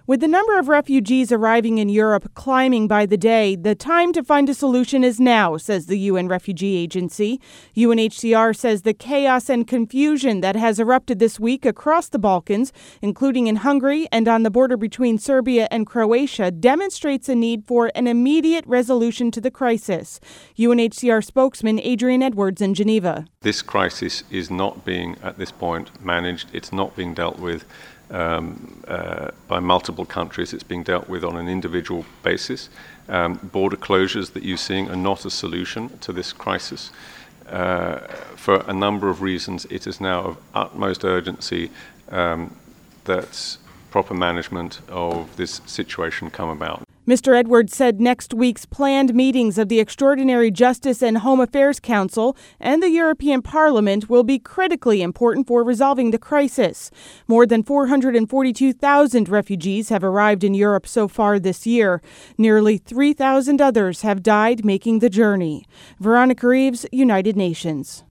With the number of refugees arriving in Europe climbing by the day, the time to find a solution is now, says the UN Refugee Agency. UNHCR says the chaos and confusion that has erupted this week across the Balkans, including in Hungary and on the border between Serbia and Croatia, demonstrates a need for an immediate resolution to the crisis. UNHCR spokesman Adrian Edwards in Geneva. This crisis is not being, at this point, managed. It's not being dealt with by multiple countries. It's being dealt with on an individual basis. Border closures that you're seeing are not a solution to this crisis. For a number of reasons, it is now of utmost urgency that proper management of this situation come about. Mr. Edwards said next week's planned meetings of the Extraordinary Justice and Home Affairs Council and the European Parliament will be critically important for resolving the crisis. More than 442,000 refugees have arrived in Europe so far this year. Nearly 3,000 others have died making the journey. Veronica Reeves, United Nations.